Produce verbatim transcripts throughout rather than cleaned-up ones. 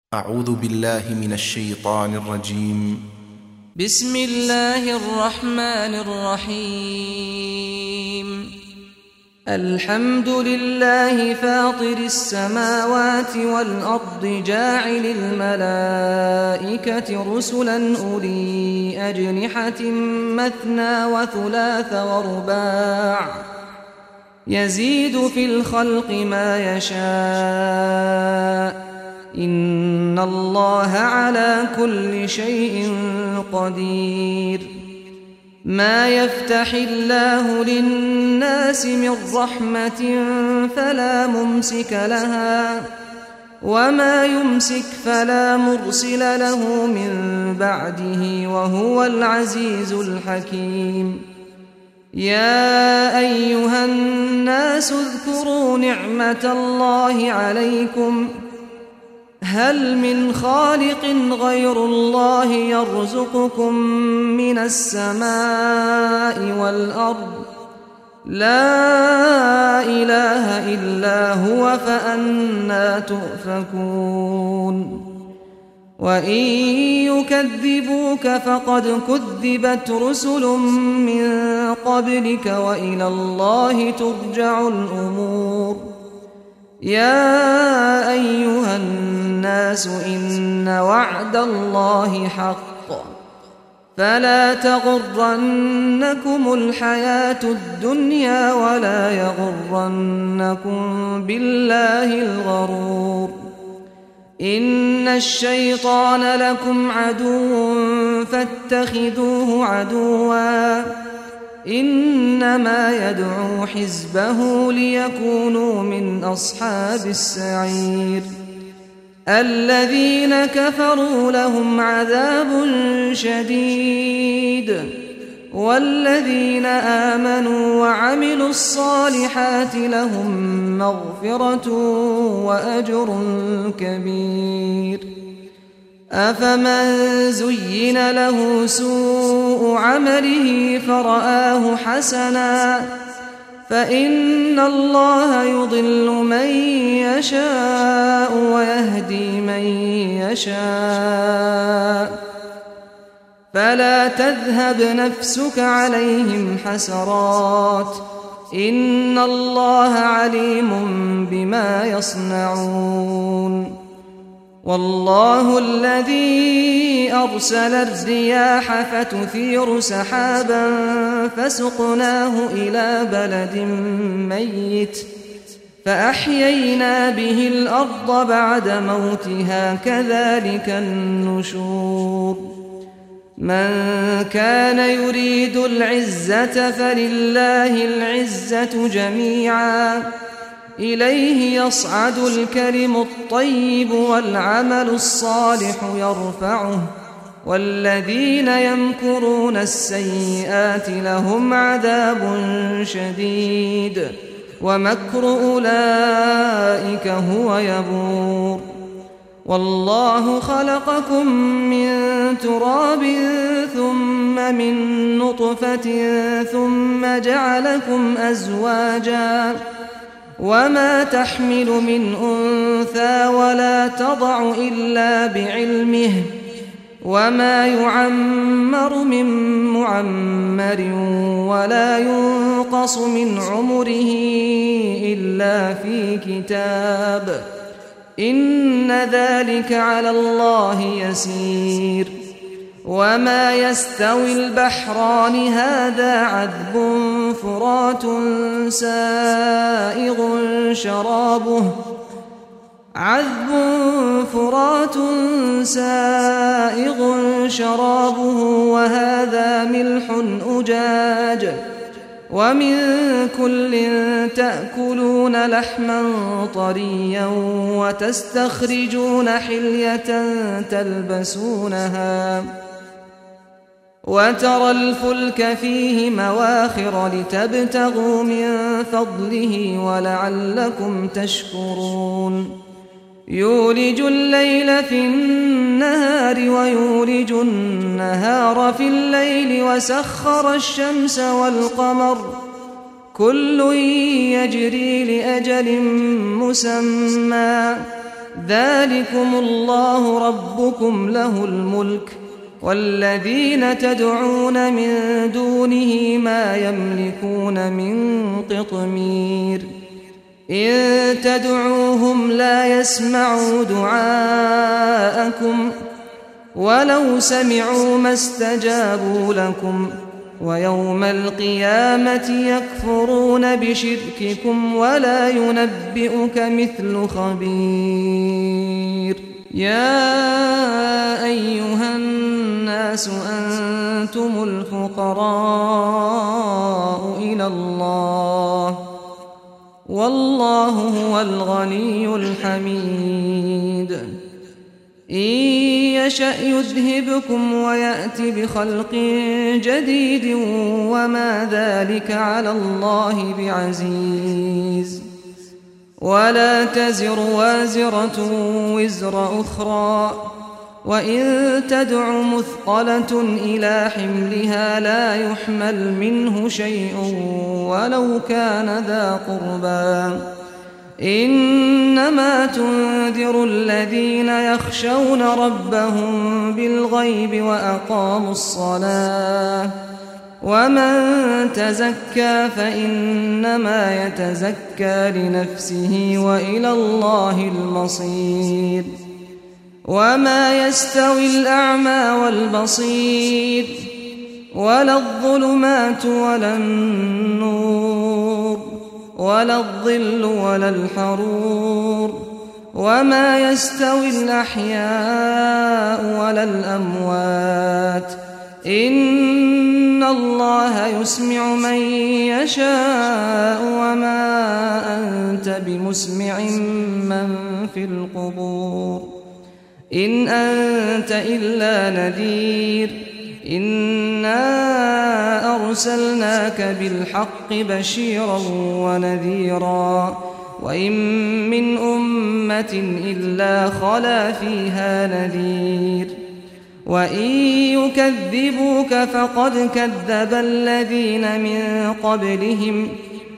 أعوذ بالله من الشيطان الرجيم. بسم الله الرحمن الرحيم. الحمد لله فاطر السماوات والأرض جاعل الملائكة رسلا أولي أجنحة مثنى وثلاث ورباع يزيد في الخلق ما يشاء إن الله على كل شيء قدير. ما يفتح الله للناس من رحمة فلا ممسك لها وما يمسك فلا مرسل له من بعده وهو العزيز الحكيم. يا أيها الناس اذكروا نعمة الله عليكم هل من خالق غير الله يرزقكم من السماء والأرض لا إله إلا هو فأنى تؤفكون. وإن يكذبوك فقد كذبت رسل من قبلك وإلى الله ترجع الأمور. يا أيها الناس إن وعد الله حق فلا تغرنكم الحياة الدنيا ولا يغرنكم بالله الغرور. إن الشيطان لكم عدو فاتخذوه عدوا إنما يدعو حزبه ليكونوا من أصحاب السعير. الذين كفروا لهم عذاب شديد والذين آمنوا وعملوا الصالحات لهم مغفرة وأجر كبير. أفمن زين له سوء عمله فرآه حسنا فإن الله يضل من يشاء ويهدي من يشاء فلا تذهب نفسك عليهم حسرات إن الله عليم بما يصنعون. والله الذي أرسل الرياح فتثير سحابا فسقناه إلى بلد ميت فأحيينا به الأرض بعد موتها كذلك النشور. من كان يريد العزة فلله العزة جميعا إليه يصعد الكلم الطيب والعمل الصالح يرفعه والذين يمكرون السيئات لهم عذاب شديد ومكر أولئك هو يبور. والله خلقكم من تراب ثم من نطفة ثم جعلكم أزواجا وما تحمل من أنثى ولا تضع إلا بعلمه وما يعمر من معمر ولا ينقص من عمره إلا في كتاب إن ذلك على الله يسير. وما يستوي البحران هذا عذب فرات سائغ شرابه عذب فرات سائغ شرابه وهذا ملح أجاج ومن كل تأكلون لحما طريا وتستخرجون حلية تلبسونها وترى الفلك فيه مواخر لتبتغوا من فضله ولعلكم تشكرون. يولج الليل في النهار ويولج النهار في الليل وسخر الشمس والقمر كل يجري لأجل مسمى ذلكم الله ربكم له الملك والذين تدعون من دونه ما يملكون من قطمير إن تدعوهم لا يسمعوا دعاءكم ولو سمعوا ما استجابوا لكم ويوم القيامة يكفرون بشرككم ولا ينبئك مثل خبير يا أيها الناس أنتم الفقراء إلى الله والله هو الغني الحميد إن يشأ يذهبكم ويأت بخلق جديد وما ذلك على الله بعزيز ولا تزر وازرة وزر أخرى وإن تدع مثقلة إلى حملها لا يحمل منه شيء ولو كان ذا قربى إنما تنذر الذين يخشون ربهم بالغيب وأقاموا الصلاة ومن تزكى فإنما يتزكى لنفسه وإلى الله المصير وما يستوي الأعمى والبصير ولا الظلمات ولا النور ولا الظل ولا الحرور وما يستوي الأحياء ولا الأموات إن الله يسمع من يشاء وما أنت بمسمع من في القبور إن أنت إلا نذير إنا أرسلناك بالحق بشيرا ونذيرا وإن من أمة إلا خلا فيها نذير وإن يكذبوك فقد كذب الذين من قبلهم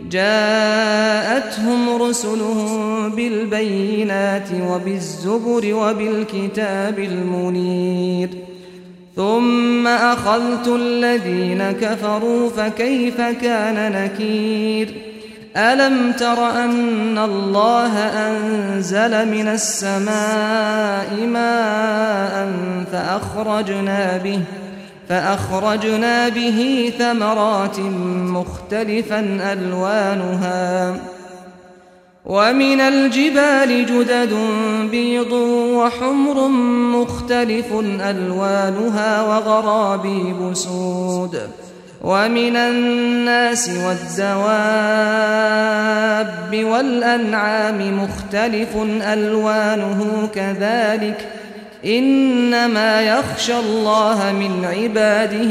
جاءتهم رسلهم بالبينات وبالزبر وبالكتاب المنير ثم أخذت الذين كفروا فكيف كان نكير ألم تر أن الله أنزل من السماء ماء فأخرجنا به فأخرجنا به ثمرات مختلفا ألوانها ومن الجبال جدد بيض وحمر مختلف ألوانها وغرابيب سود ومن الناس والدواب والأنعام مختلف ألوانه كذلك إنما يخشى الله من عباده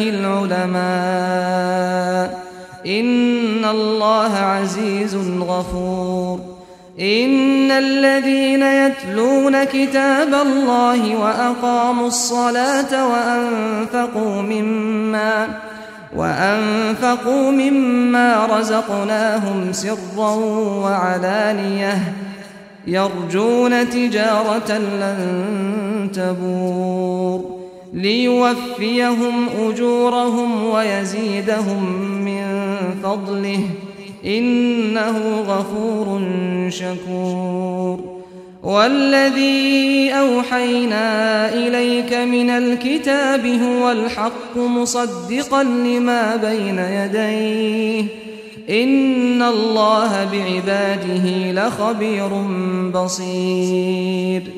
العلماء إن الله عزيز غفور إن الذين يتلون كتاب الله وأقاموا الصلاة وأنفقوا مما وأنفقوا مما رزقناهم سرا وعلانية يرجون تجارة لن تبور ليوفيهم أجورهم ويزيدهم من فضله إنه غفور شكور والذي أوحينا إليك من الكتاب هو الحق مصدقا لما بين يديه إن الله بعباده لخبير بصير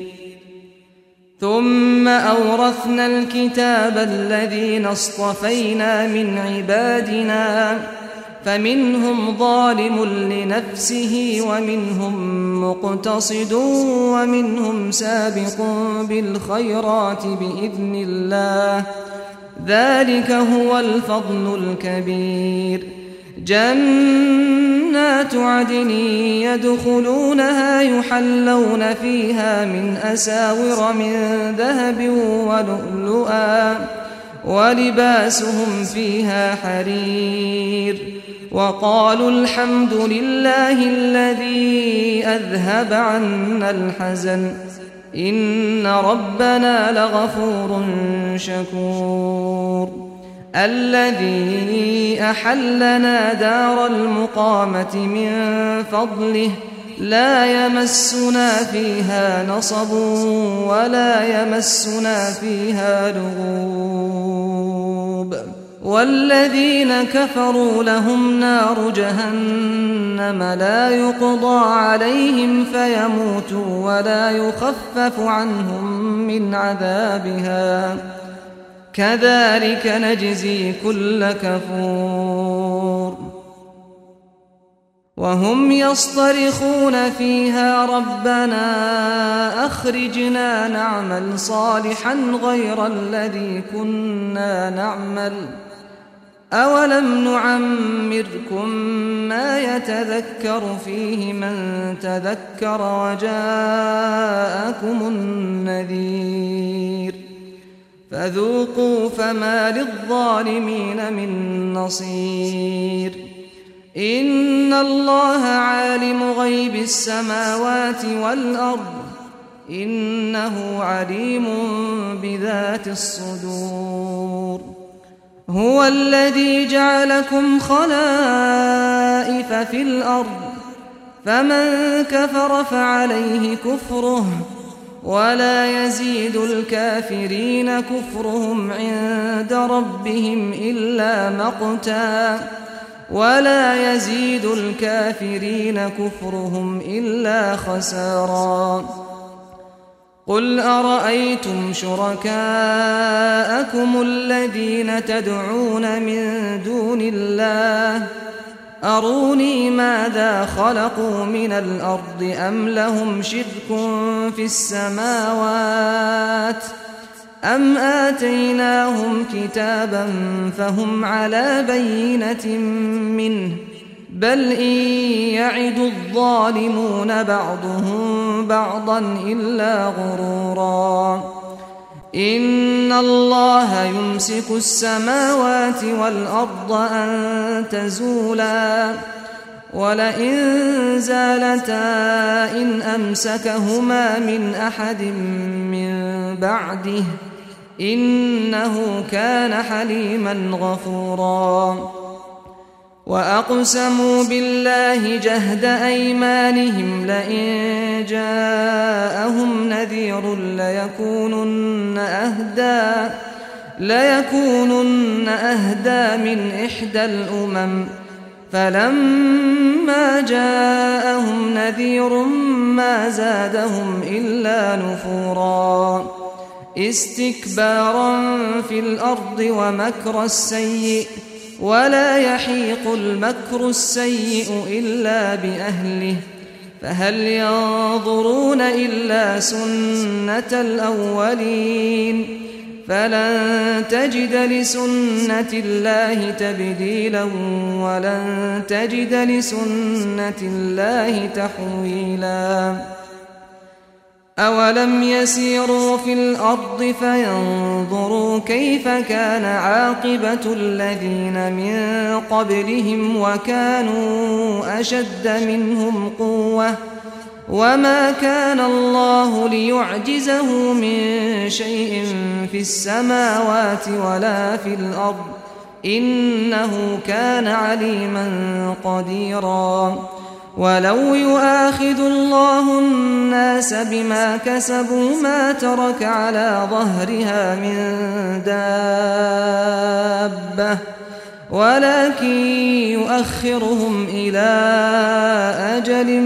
ثم أورثنا الكتاب الذين اصطفينا من عبادنا فمنهم ظالم لنفسه ومنهم مقتصد ومنهم سابق بالخيرات بإذن الله ذلك هو الفضل الكبير جنات عدن يدخلونها يحلون فيها من أساور من ذهب ولؤلؤا ولباسهم فيها حرير وقالوا الحمد لله الذي أذهب عنا الحزن إن ربنا لغفور شكور الذي أحلنا دار المقامة من فضله لا يمسنا فيها نصب ولا يمسنا فيها لغوب والذين كفروا لهم نار جهنم لا يقضى عليهم فيموتوا ولا يخفف عنهم من عذابها كذلك نجزي كل كفور وهم يصطرخون فيها ربنا أخرجنا نعمل صالحا غير الذي كنا نعمل أولم نعمركم ما يتذكر فيه من تذكر وجاءكم النذير فذوقوا فما للظالمين من نصير إن الله عالم غيب السماوات والأرض إنه عليم بذات الصدور هو الذي جعلكم خلائف في الأرض فمن كفر فعليه كفره ولا يزيد الكافرين كفرهم عند ربهم إلا مقتا ولا يزيد الكافرين كفرهم إلا خسارا قل أرأيتم شركاءكم الذين تدعون من دون الله أروني ماذا خلقوا من الأرض أم لهم شرك في السماوات أم آتيناهم كتابا فهم على بينة منه بل إن يعد الظالمون بعضهم بعضا إلا غرورا إن الله يمسك السماوات والأرض أن تزولا ولئن زالتا إن أمسكهما من أحد من بعده إنه كان حليما غفورا وأقسموا بالله جهد أيمانهم لئن جاءهم نذير ليكونن أهدى ليكونن أهدى من إحدى الأمم فلما جاءهم نذير ما زادهم إلا نفورا استكبارا في الأرض ومكر السيء ولا يحيق المكر السيء إلا بأهله فهل ينظرون إلا سنة الأولين فلن تجد لسنة الله تبديلا ولن تجد لسنة الله تحويلا أولم يسيروا في الأرض فينظروا كيف كان عاقبة الذين من قبلهم وكانوا أشد منهم قوة وما كان الله ليعجزه من شيء في السماوات ولا في الأرض إنه كان عليما قديرا ولو يؤاخذ الله الناس بما كسبوا ما ترك على ظهرها من دابة ولكن يؤخرهم إلى أجل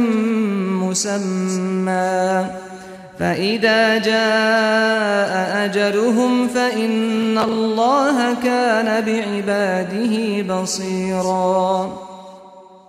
مسمى فإذا جاء أجلهم فإن الله كان بعباده بصيرا